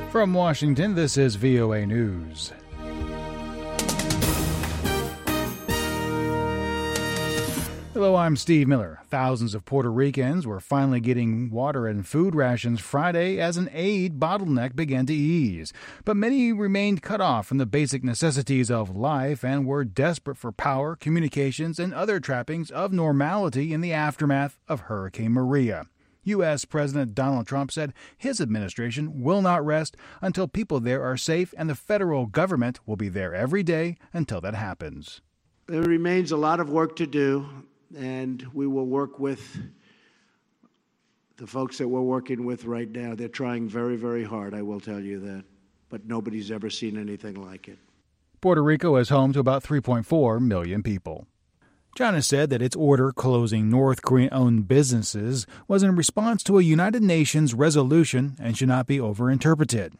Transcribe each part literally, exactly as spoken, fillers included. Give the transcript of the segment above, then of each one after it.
From Washington, this is V O A News. Hello, I'm Steve Miller. Thousands of Puerto Ricans were finally getting water and food rations Friday as an aid bottleneck began to ease. But many remained cut off from the basic necessities of life and were desperate for power, communications, and other trappings of normality in the aftermath of Hurricane Maria. U S. President Donald Trump said his administration will not rest until people there are safe, and the federal government will be there every day until that happens. There remains a lot of work to do, and we will work with the folks that we're working with right now. They're trying very, very hard, I will tell you that, but nobody's ever seen anything like it. Puerto Rico is home to about three point four million people. China said that its order closing North Korean-owned businesses was in response to a United Nations resolution and should not be overinterpreted.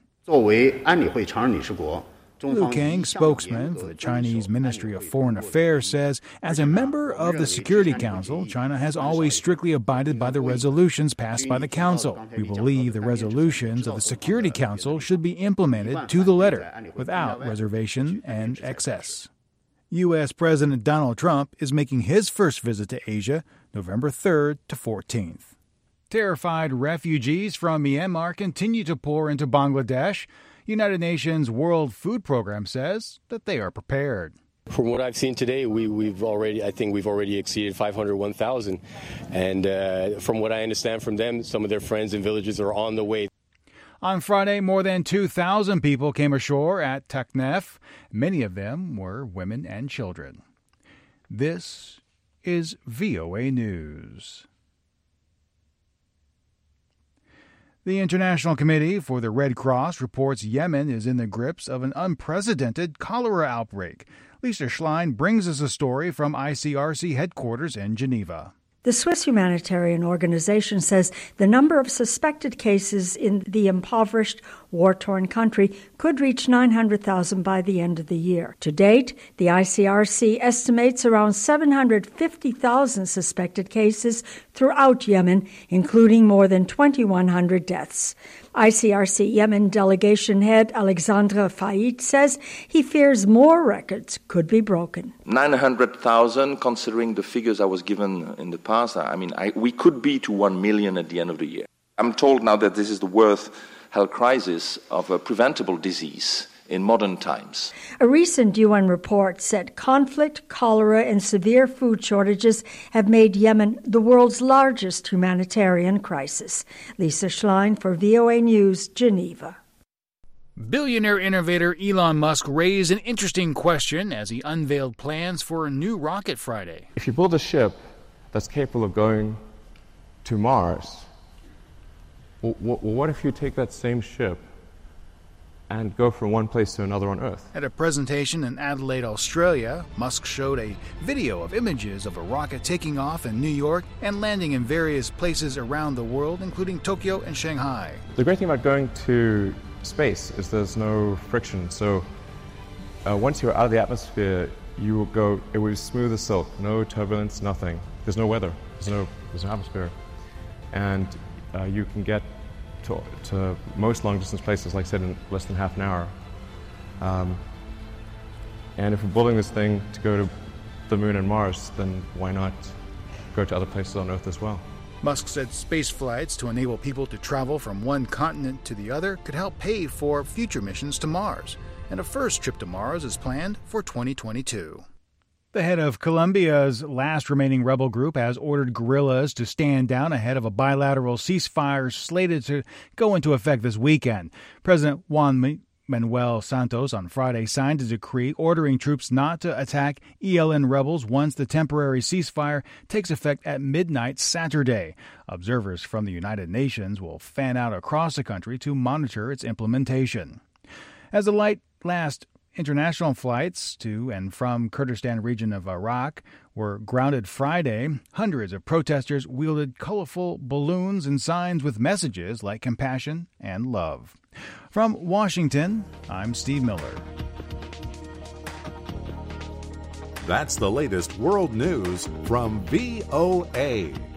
Liu Kang, spokesman for the Chinese Ministry of Foreign Affairs, says, as a member of the Security Council, China has always strictly abided by the resolutions passed by the Council. We believe the resolutions of the Security Council should be implemented to the letter, without reservation and excess. U S. President Donald Trump is making his first visit to Asia November third to fourteenth. Terrified refugees from Myanmar continue to pour into Bangladesh. United Nations World Food Program says that they are prepared. From what I've seen today, we, we've already, I think we've already exceeded five hundred one thousand. And uh, from what I understand from them, some of their friends and villages are on the way. On Friday, more than two thousand people came ashore at Taknef. Many of them were women and children. This is V O A News. The International Committee for the Red Cross reports Yemen is in the grips of an unprecedented cholera outbreak. Lisa Schlein brings us a story from I C R C headquarters in Geneva. The Swiss humanitarian organization says the number of suspected cases in the impoverished, war-torn country could reach nine hundred thousand by the end of the year. To date, the I C R C estimates around seven hundred fifty thousand suspected cases throughout Yemen, including more than twenty-one hundred deaths. I C R C Yemen delegation head Alexandre Faid says he fears more records could be broken. nine hundred thousand, considering the figures I was given in the past, I mean, I, we could be to one million at the end of the year. I'm told now that this is the worst health crisis of a preventable disease in modern times. A recent U N report said conflict, cholera, and severe food shortages have made Yemen the world's largest humanitarian crisis. Lisa Schlein for V O A News, Geneva. Billionaire innovator Elon Musk raised an interesting question as he unveiled plans for a new rocket Friday. If you build a ship that's capable of going to Mars, well, what if you take that same ship and go from one place to another on Earth? At a presentation in Adelaide, Australia, Musk showed a video of images of a rocket taking off in New York and landing in various places around the world, including Tokyo and Shanghai. The great thing about going to space is there's no friction. So uh, once you're out of the atmosphere, you will go, it will be smooth as silk, no turbulence, nothing. There's no weather, there's no, there's no atmosphere. And uh, you can get To, to most long-distance places, like I said, in less than half an hour. Um, and if we're building this thing to go to the Moon and Mars, then why not go to other places on Earth as well? Musk said space flights to enable people to travel from one continent to the other could help pay for future missions to Mars. And a first trip to Mars is planned for twenty twenty-two. The head of Colombia's last remaining rebel group has ordered guerrillas to stand down ahead of a bilateral ceasefire slated to go into effect this weekend. President Juan Manuel Santos on Friday signed a decree ordering troops not to attack E L N rebels once the temporary ceasefire takes effect at midnight Saturday. Observers from the United Nations will fan out across the country to monitor its implementation. As the light last international flights to and from Kurdistan region of Iraq were grounded Friday, hundreds of protesters wielded colorful balloons and signs with messages like compassion and love. From Washington, I'm Steve Miller. That's the latest world news from V O A.